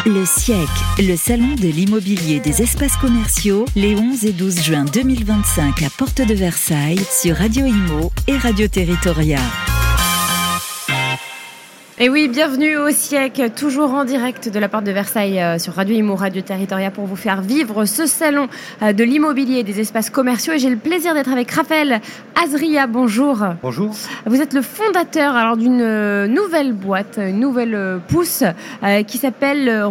Le SIEC, le salon de l'immobilier des espaces commerciaux, les 11 et 12 juin 2025 à Porte de Versailles sur Radio Imo et Radio Territoria. Et oui, bienvenue au SIEC, toujours en direct de la Porte de Versailles sur Radio Imo, Radio Territoria pour vous faire vivre ce salon de l'immobilier et des espaces commerciaux. Et j'ai le plaisir d'être avec Raphaël Azria. Bonjour. Bonjour. Vous êtes le fondateur d'une nouvelle boîte, une nouvelle pousse qui s'appelle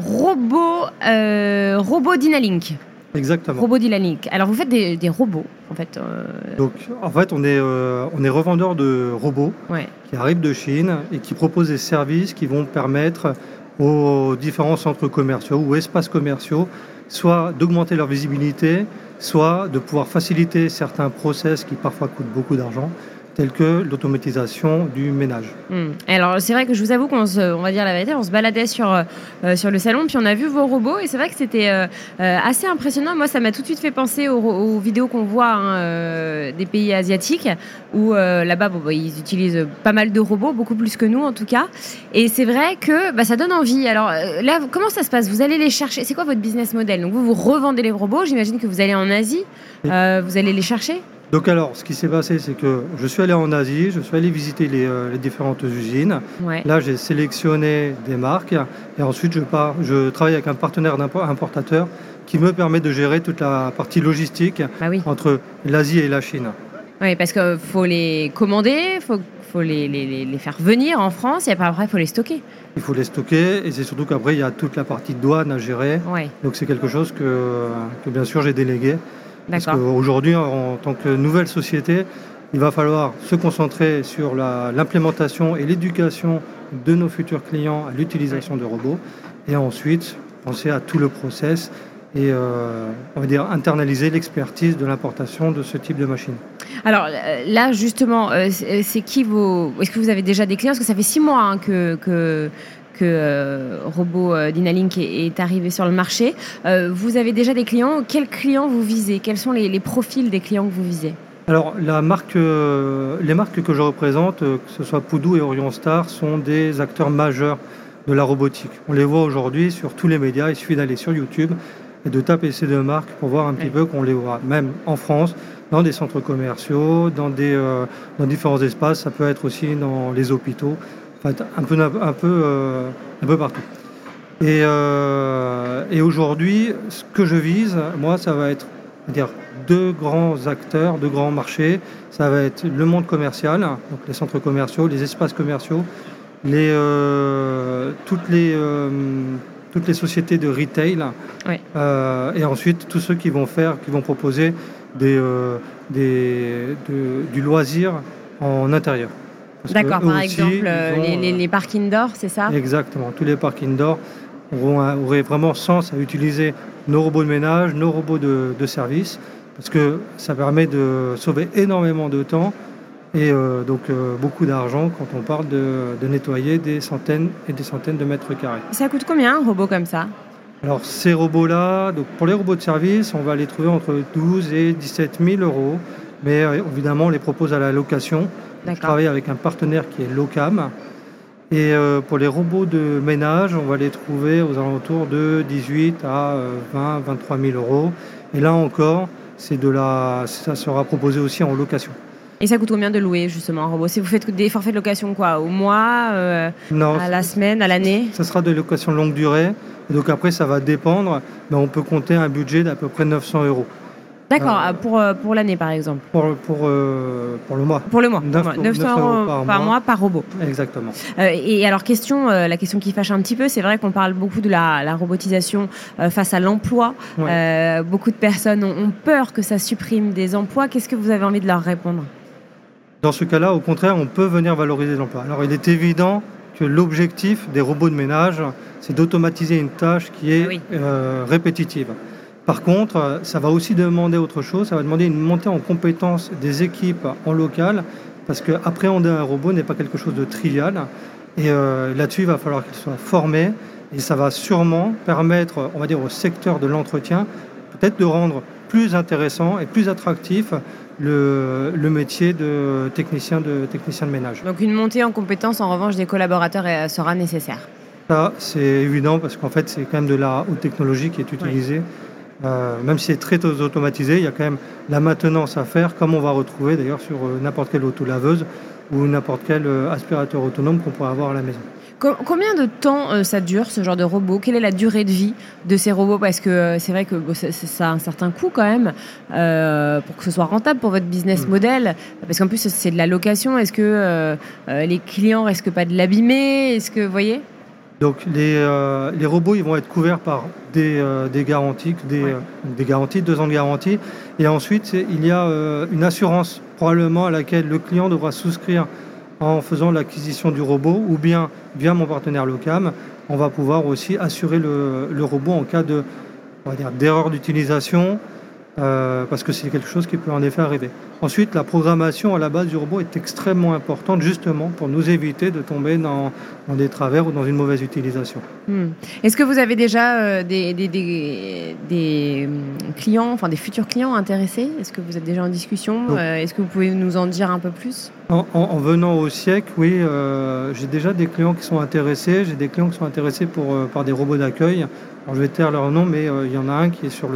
Robot Dynalink. Exactement. Robot Dynalink. Alors vous faites des robots en fait. Donc en fait on est revendeur de robots qui arrivent de Chine et qui proposent des services qui vont permettre aux différents centres commerciaux ou espaces commerciaux soit d'augmenter leur visibilité, soit de pouvoir faciliter certains process qui parfois coûtent beaucoup d'argent, tels que l'automatisation du ménage. Alors c'est vrai que je vous avoue on va dire la vérité, on se baladait sur le salon, puis on a vu vos robots et c'est vrai que c'était assez impressionnant. Moi ça m'a tout de suite fait penser aux vidéos qu'on voit des pays asiatiques où là-bas ils utilisent pas mal de robots, beaucoup plus que nous en tout cas. Et c'est vrai que ça donne envie. Alors là, comment ça se passe? Vous allez les chercher? C'est quoi votre business model? Donc vous revendez les robots, j'imagine que vous allez en Asie, vous allez les chercher? Donc alors, ce qui s'est passé, c'est que je suis allé en Asie, je suis allé visiter les différentes usines. Là, j'ai sélectionné des marques et ensuite je travaille avec un partenaire importateur qui me permet de gérer toute la partie logistique entre l'Asie et la Chine. Oui, parce qu'il faut les commander, faut les faire venir en France et après, il faut les stocker. Il faut les stocker et c'est surtout qu'après, il y a toute la partie douane à gérer. Donc c'est quelque chose que bien sûr, j'ai délégué. Parce qu'aujourd'hui, en tant que nouvelle société, il va falloir se concentrer sur l'implémentation et l'éducation de nos futurs clients à l'utilisation de robots et ensuite penser à tout le process et on va dire internaliser l'expertise de l'importation de ce type de machine. Alors là, justement, c'est qui est-ce que vous avez déjà des clients? Parce que ça fait 6 mois que Robot Dynalink est arrivé sur le marché. Vous avez déjà des clients. Quels clients vous visez? Quels sont les profils des clients que vous visez? Alors, les marques que je représente, que ce soit Poudou et Orion Star, sont des acteurs majeurs de la robotique. On les voit aujourd'hui sur tous les médias. Il suffit d'aller sur YouTube et de taper ces deux marques pour voir un petit peu qu'on les voit. Même en France, dans des centres commerciaux, dans différents espaces. Ça peut être aussi dans les hôpitaux. Un peu partout. Et aujourd'hui, ce que je vise, moi, ça va être deux grands acteurs, deux grands marchés. Ça va être le monde commercial, donc les centres commerciaux, les espaces commerciaux, toutes les sociétés de retail, et ensuite tous ceux qui vont proposer du loisir en intérieur. D'accord, par exemple, les parcs indoor, c'est ça? Exactement, tous les parcs indoor auraient vraiment sens à utiliser nos robots de ménage, nos robots de service, parce que ça permet de sauver énormément de temps et beaucoup d'argent quand on parle de nettoyer des centaines et des centaines de mètres carrés. Ça coûte combien un robot comme ça? Alors ces robots-là, donc pour les robots de service, on va les trouver entre 12 et 17 000 €, mais évidemment on les propose à la location. Je travaille avec un partenaire qui est Locam. Et pour les robots de ménage, on va les trouver aux alentours de 18 à 20, 23 000 €. Et là encore, ça sera proposé aussi en location. Et ça coûte combien de louer justement un robot? Si vous faites des forfaits de location au mois, Non, à la semaine, à l'année? Ça sera de location longue durée. Et donc après, ça va dépendre. Mais on peut compter un budget d'à peu près 900 €. D'accord, pour l'année par exemple. Pour le mois. Pour le mois. 900 € par mois par robot. Exactement. Et alors la question qui fâche un petit peu, c'est vrai qu'on parle beaucoup de la robotisation face à l'emploi. Beaucoup de personnes ont peur que ça supprime des emplois. Qu'est-ce que vous avez envie de leur répondre? Dans ce cas-là, au contraire, on peut venir valoriser l'emploi. Alors il est évident que l'objectif des robots de ménage, c'est d'automatiser une tâche qui est répétitive. Par contre, ça va aussi demander autre chose, ça va demander une montée en compétence des équipes en local, parce qu'appréhender un robot n'est pas quelque chose de trivial. Et là-dessus, il va falloir qu'il soit formé, et ça va sûrement permettre, on va dire, au secteur de l'entretien, peut-être de rendre plus intéressant et plus attractif le métier de technicien de ménage. Donc une montée en compétence, en revanche, des collaborateurs sera nécessaire. Ça, c'est évident parce qu'en fait, c'est quand même de la haute technologie qui est utilisée. Même si c'est très automatisé, il y a quand même la maintenance à faire, comme on va retrouver d'ailleurs sur n'importe quelle autolaveuse ou n'importe quel aspirateur autonome qu'on pourrait avoir à la maison. Combien de temps ça dure, ce genre de robot ? Quelle est la durée de vie de ces robots ? Parce que c'est vrai que ça a un certain coût quand même, pour que ce soit rentable pour votre business model. Parce qu'en plus, c'est de la location. Est-ce que les clients risquent pas de l'abîmer ? Est-ce que, vous voyez ? Donc les robots, ils vont être couverts par des garanties, des garanties, 2 ans de garantie. Et ensuite, il y a une assurance probablement à laquelle le client devra souscrire en faisant l'acquisition du robot, ou bien via mon partenaire Locam, on va pouvoir aussi assurer le robot en cas d'erreur d'utilisation, parce que c'est quelque chose qui peut en effet arriver. Ensuite, la programmation à la base du robot est extrêmement importante, justement pour nous éviter de tomber dans des travers ou dans une mauvaise utilisation. Est-ce que vous avez déjà des clients, enfin des futurs clients intéressés ? Est-ce que vous êtes déjà en discussion ? Est-ce que vous pouvez nous en dire un peu plus ? En venant au siècle, oui, j'ai déjà des clients qui sont intéressés. J'ai des clients qui sont intéressés par des robots d'accueil. Alors, je vais taire leur nom, mais il y en a un qui est sur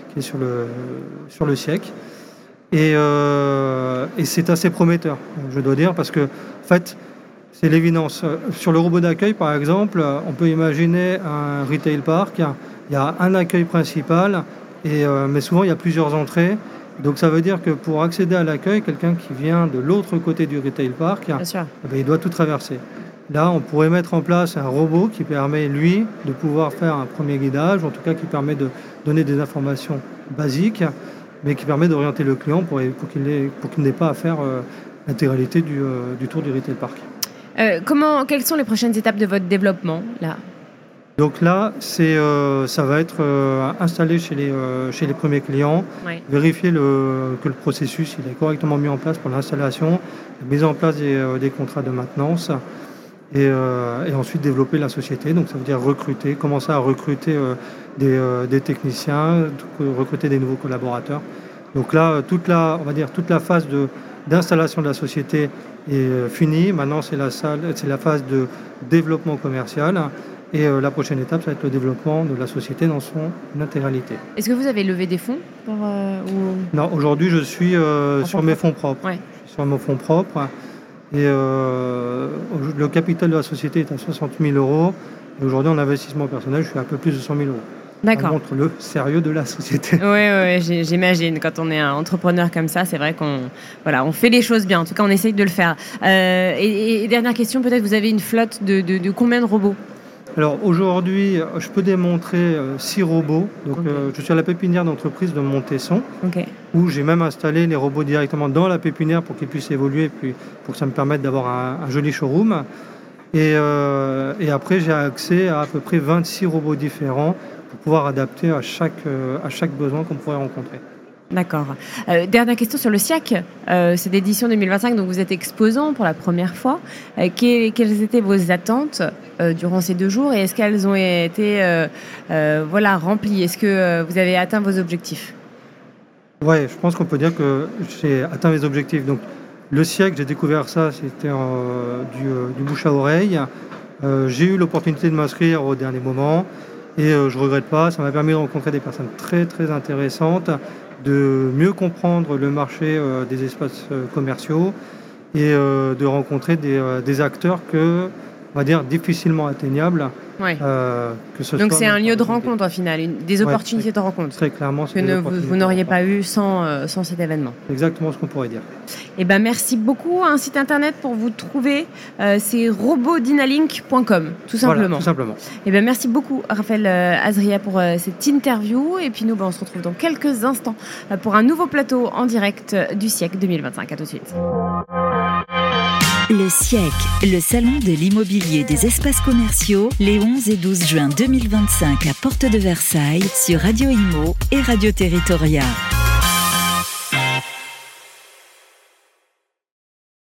le siècle. Et c'est assez prometteur, je dois dire, parce que, en fait, c'est l'évidence. Sur le robot d'accueil, par exemple, on peut imaginer un retail park. Il y a un accueil principal, mais souvent il y a plusieurs entrées. Donc ça veut dire que pour accéder à l'accueil, quelqu'un qui vient de l'autre côté du retail park, il doit tout traverser. Là, on pourrait mettre en place un robot qui permet, lui, de pouvoir faire un premier guidage, en tout cas qui permet de donner des informations basiques, mais qui permet d'orienter le client pour qu'il n'ait pas à faire l'intégralité du tour du retail park. Quelles sont les prochaines étapes de votre développement là ? Donc là, ça va être installé chez les premiers clients, vérifier que le processus il est correctement mis en place pour l'installation, la mise en place des contrats de maintenance, et ensuite développer la société. Donc ça veut dire commencer à recruter des techniciens, recruter des nouveaux collaborateurs. Donc là, toute la phase d'installation de la société est finie. Maintenant, c'est la phase de développement commercial. Et la prochaine étape, ça va être le développement de la société dans son intégralité. Est-ce que vous avez levé des fonds Non, aujourd'hui, je suis sur mes fonds propres. Ouais. Je suis sur mes fonds propres. Et le capital de la société est à 60 000 €. Et aujourd'hui, en investissement personnel, je suis à un peu plus de 100 000 €. D'accord. Ça montre le sérieux de la société. Oui, j'imagine. Quand on est un entrepreneur comme ça, c'est vrai on fait les choses bien. En tout cas, on essaye de le faire. Et dernière question, peut-être, vous avez une flotte de combien de robots ? Alors aujourd'hui, je peux démontrer 6 robots. Donc, je suis à la pépinière d'entreprise de Montesson, où j'ai même installé les robots directement dans la pépinière pour qu'ils puissent évoluer, puis pour que ça me permette d'avoir un joli showroom. Et après, j'ai accès à peu près 26 robots différents pour pouvoir adapter à chaque besoin qu'on pourrait rencontrer. D'accord. Dernière question sur le SIAC. C'est l'édition 2025, donc vous êtes exposant pour la première fois. Quelles étaient vos attentes durant ces 2 jours et est-ce qu'elles ont été remplies ? Est-ce que vous avez atteint vos objectifs ? Oui, je pense qu'on peut dire que j'ai atteint mes objectifs. Donc, le SIAC, j'ai découvert ça, c'était du bouche à oreille. J'ai eu l'opportunité de m'inscrire au dernier moment et je ne regrette pas. Ça m'a permis de rencontrer des personnes très, très intéressantes, de mieux comprendre le marché des espaces commerciaux et de rencontrer des acteurs on va dire, difficilement atteignables. Donc c'est un lieu de rencontre au final, des opportunités de rencontre. Très clairement. Vous n'auriez pas eu sans cet événement. C'est exactement ce qu'on pourrait dire. Merci beaucoup. Un site internet pour vous trouver, c'est robotdynalink.com, tout simplement. Voilà, tout simplement. Merci beaucoup Raphaël Azria pour cette interview. Et puis nous, on se retrouve dans quelques instants pour un nouveau plateau en direct du SIEC 2025. À tout de suite. Le SIEC, le salon de l'immobilier des espaces commerciaux, les 11 et 12 juin 2025 à Porte de Versailles sur Radio Imo et Radio Territoria.